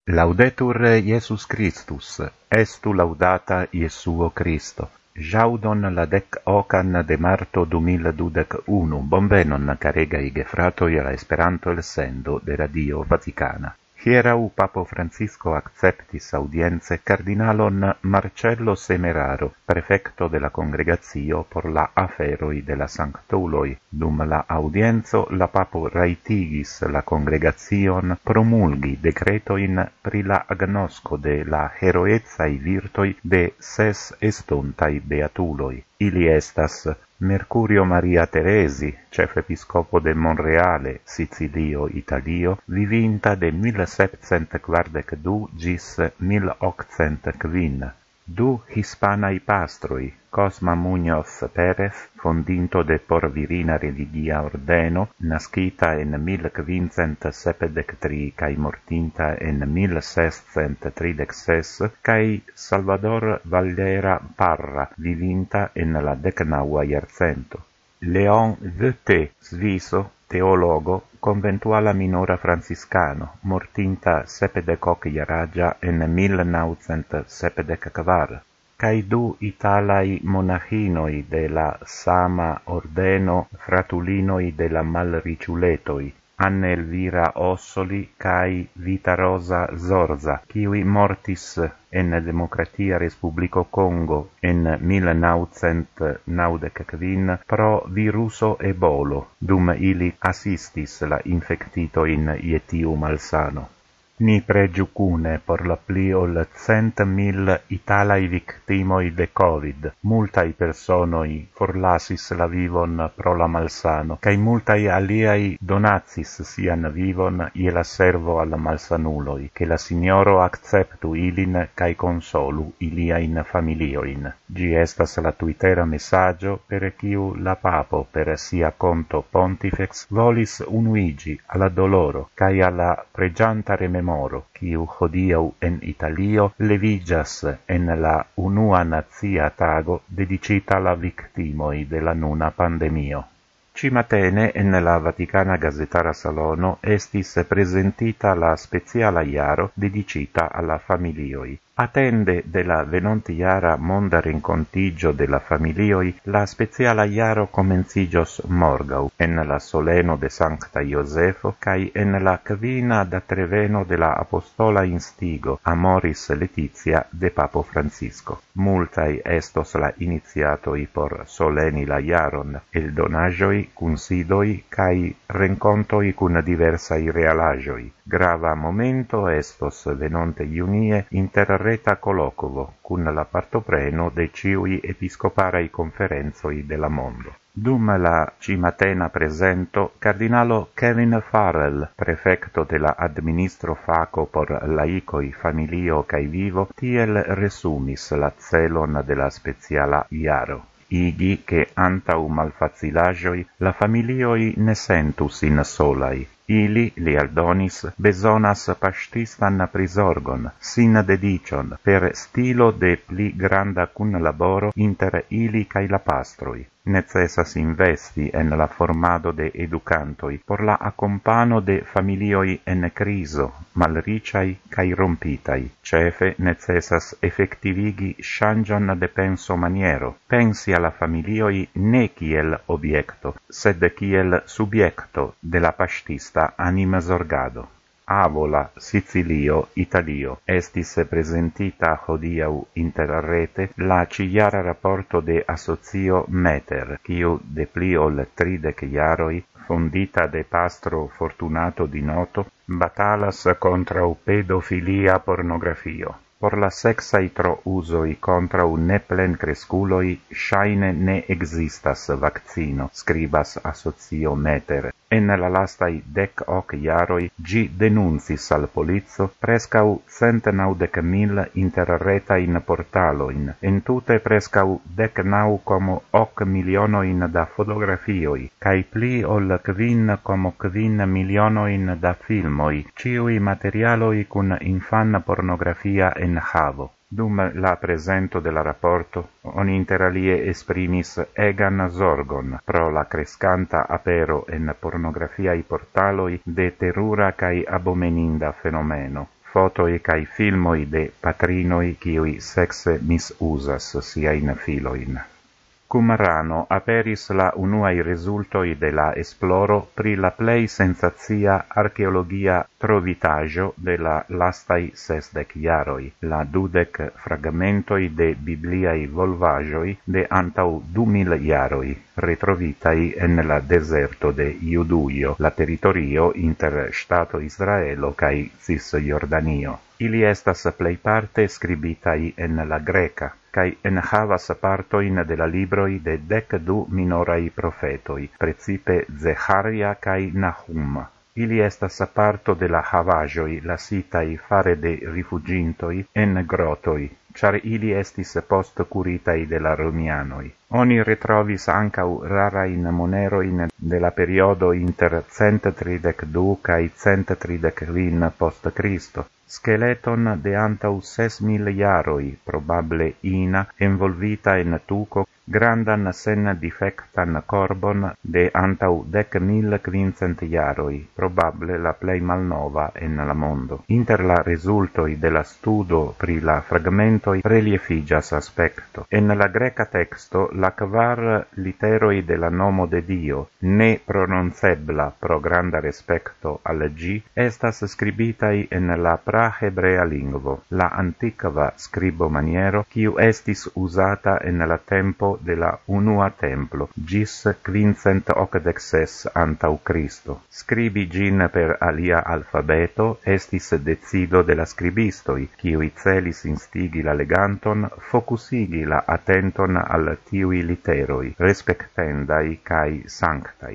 Laudetur Iesus Christus, estu laudata Iesuo Christo. Jaudon la 10 de marto 2021, bonvenon caregai gefratoi la Esperanto el sendo de Radio Vaticana. Hierau Papo Francisco acceptis audience cardinalon Marcello Semeraro, prefecto de la congregatio por la aferoi de la sanctuloi. Dum la audienzo la Papo raitigis la congregation promulgi decretoin pri la agnosco de la heroezai virtoi de ses estontai beatuloi. Ili estas Mercurio Maria Teresi, chefepiscopo de Monreale, Sicilio, Italio, vivinta de 1742 gis 1805. Du hispanai pastroi, Cosma Muñoz Pérez, fondinto de Porvirina Religia Ordeno, nascita en 1573 cae mortinta en 1636, cae Salvador Valera Parra, vivinta en la 19ª iarcento. Leon Vuittet, sviso, teologo, conventuala minora franciscano, mortinta 70 iaragia en 1974, cae du italai monachinoi de la sama ordeno fratulinoi de la Malriciuletoi, Anna Elvira Ossoli cae Vita Rosa Zorza, kiui mortis en Democratia Respublico Congo en 1995 pro viruso ebolo, dum ili assistis la infectito in ietiu malsano. Ni pregiucune por la pli ol 100.000 italai victimoi de Covid. Multai personoi forlasis la vivon pro la malsano, cae multai aliai donatis sian vivon ie la servo al malsanuloi, che la signoro acceptu ilin cae consolu iliain familioin. Gi estas la Twittera messaggio per quiu la papo per sia conto pontifex volis unuigi alla doloro cae alla pregianta rememoro quiu hodiau en Italio levigas en la unua nazia tago dedicita alla victimoi de la nuna pandemio. Cimatene en la Vaticana Gazetara Salono estis presentita la speciala iaro dedicita alla familioi. Attende de la venontiara monda rencontigio de la familioi, la speciala iaro comencigios morgau, en la soleno de Sancta Iosefo, cae en la quina da treveno de la apostola instigo Amoris Laetitia de Papo Francisco. Multai estos la iniziatoi por soleni la iaron, el donagioi, cunsidoi, cae rencontoi cun diversai realagioi. Grava momento estos venonte iunie interreta colloquo cun la partopreno de ciui episcoparai conferenzoi de la mondo. Dum la cimatena presento, cardinalo Kevin Farrell, prefecto de la administro faco por laicoi, familio cae vivo, tiel resumis la celon de la speciala iaro. Igi che antau malfacilagioi la familioi ne sentus in solai. Ili, li aldonis, besonas pastistan prisorgon, sin dedicion, per stilo de pli granda cun laboro inter ili cae la pastroi. Necessas investi en la formado de educantoi por la accompano de familioi en criso, malriciai cae rompitai. Cefe necessas effectivigi changion de penso maniero, pensi alla familioi ne kiel obiecto, sed kiel subiecto de la pastista anima zorgado. Avola, Sicilio, Italio, estis presentita hodiau inter rete la ciara rapporto de asocio Meter, quiu de pli ol 30 iaroi, fondita de pastro Fortunato Di Noto, batalas contra pedofilia pornografio. Por la sexai tro usoi contra ne plen cresculoi, shaine ne existas vaccino, scribas asocio Meter. En la lastai 10 iaroi gi denuncis al polizzo prescau 190.000 interretain portaloin, en tute prescau 19,8 milionoin da fotografioi, cae pli ol 5,5 milionoin da filmoi, ciui materialoi cun infan pornografia en havo. Dum la presento de la rapporto, oni inter alie esprimis egan zorgon pro la crescanta apero en pornografiai portaloi de terura cae abomeninda fenomeno. fotoi cae filmoi de patrinoi kiui sexe misusas siain filoin. Cum rano aperis la unuai resultoi de la esploro pri la plei sensatia archeologia trovitajo de la lastai 60 iaroi, la 20 fragmentoi de bibliai volvagioi de antau 2000 iaroi, retrovitai en la deserto de Iuduio, la territorio inter Stato Israelo cae Cisjordanio. Ili estas pleiparte scribitai en la greca, cae enhavas partoin de la libroi de 12 minorai profetoi, precipe Zecharia cae Nahum. Ili estas parto de la havagioi lasitai fare de rifugintoi en grotoi, char ili estis post curitai de la Romianoi. Oni retrovis ancau rarain moneroin de la periodo inter 132 cae 135 post Cristo, skeleton de antau 6000 iaroi, probable ina, envolvita en tuco, grandan sen defectan corbon de antau 10.500 iaroi, probable la plei malnova en la mondo. Inter la resultoi de la studo pri la fragmentoi reliefigas aspecto. En la greca texto, la kvar literoi de la nomo de Dio, ne prononcebla pro granda respecto al G, estas scribitai en la pra-hebrea lingvo, la antiqua scribo maniero, kiu estis usata en la tempo de la unua templo, gis 586 antau Cristo. Scribi gin per alia alfabeto estis decido de la scribistoi, kiui celis instigi la leganton, focusigi la attenton al tiui literoi, respectendai cae sanctai.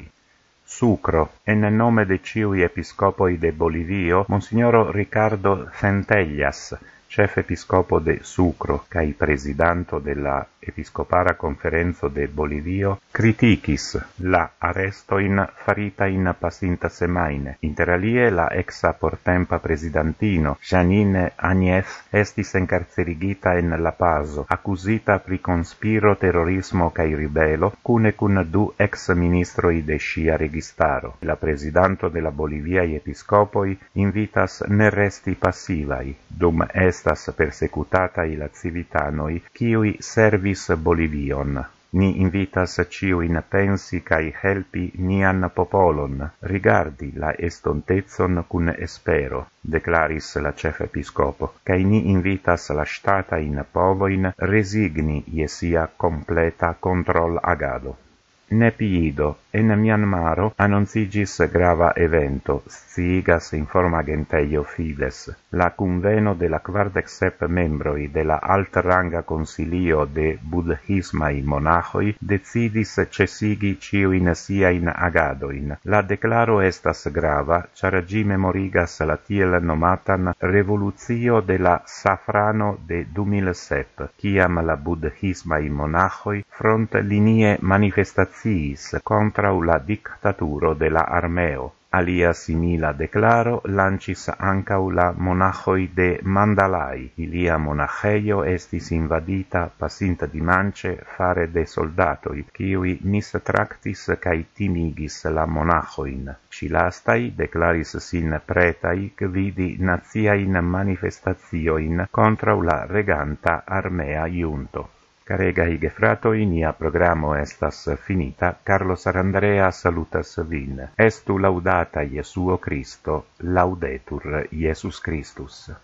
Sucro, en nome de ciui episcopoi de Bolivio, Monsignoro Ricardo Centellas, chef episcopo de Sucro, cae presidanto de la Episcopara Conferenzo de Bolivio, criticis la arrestoin faritain pasinta semaine. Inter alie la exa portempa presidantino, Janine Áñez, estis encarcerigita en La Pazo, accusita pri conspiro terrorismo cae ribelo, cune cun 2 ex-ministroi de sia registaro. La presidanto de la Boliviae episcopoi invitas ne resti passivai, dum estas persecutatai la civitanoi, kiui servis Bolivion. Ni invitas ciuin pensi cae helpi nian popolon, rigardi la estontezon cun espero, declaris la chef episcopo, cae ni invitas la statain povoin resigni je sia completa control agado. Nepiido, en Myanmaro annoncigis grava evento, sciigas informa agenteio Fides. La conveno de la 47 membroi de la altranga consilio de buddhismai monachoi decidis cesigi ciuin siain agadoin. La declaro estas grava, char gi memorigas la tiel nomatan revoluzio de la safrano de 2007, ciam la buddhismai monachoi front linie manifestatiis contra la dictaturo de la armeo. Alia simila declaro lancis ancau la monachoi de Mandalay. Ilia monacheio estis invadita pasinta dimanche fare de soldatoi, kiui mistractis cae timigis la monachoin. Ci lastai declaris sin pretai gvidi naziain manifestatioin contra la reganta armea iunto. Caregai gefratoi, nia programo estas finita. Carlos Arandrea salutas vin. Estu laudata Iesuo Christo, laudetur Iesus Christus.